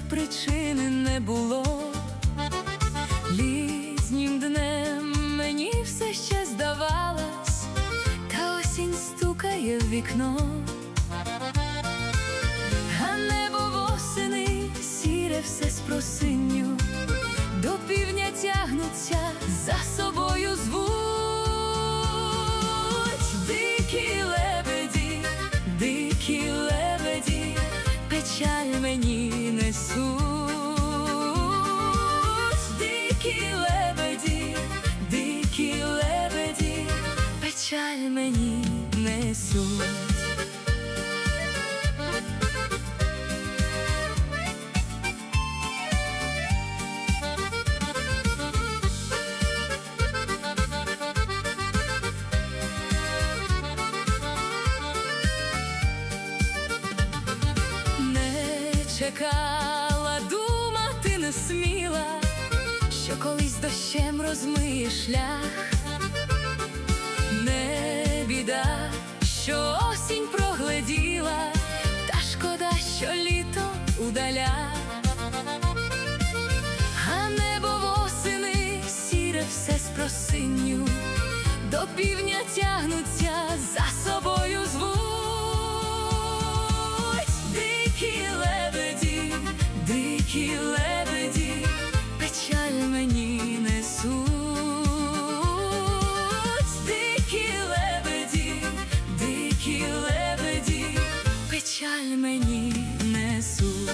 причини не було. Літнім днем мені все ще здавалось, та осінь стукає в вікно. А небо восени сіре все з просинню, до півдня тягнуться, за собою звуть. Дикі лебеді, печаль мені несуть. Дикі лебеді, печаль мені несуть. Чекала, думати не сміла, що колись дощем розмиє шлях. Не біда, що осінь прогледіла, та шкода, що літо удаля. А небо восени сіре все з просинню, до півдня тягнуться, за собою звуть. Дикі лебеді, печаль мені несуть. Дикі лебеді, печаль мені несуть.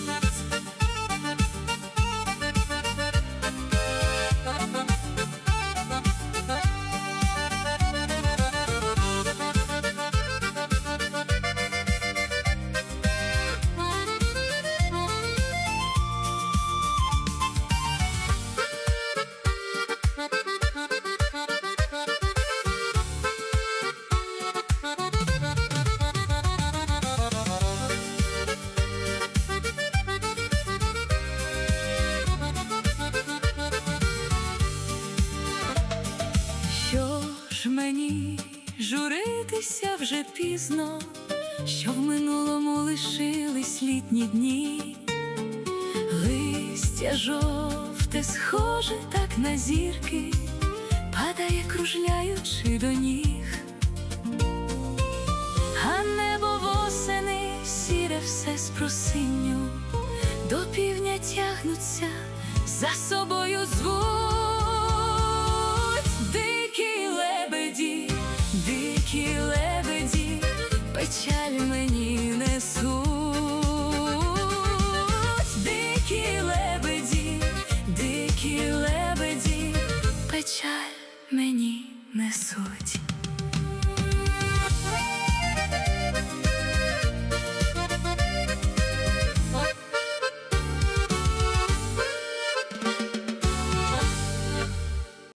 Мені журитися вже пізно, що в минулому лишились літні дні. Листя жовте схоже так на зірки, падає, кружляючи до ніг. А небо восени сіре все з просинню, до півдня тягнуться, за собою звуть. Дикі лебеді, печаль мені несуть. Дикі лебеді, печаль мені несуть.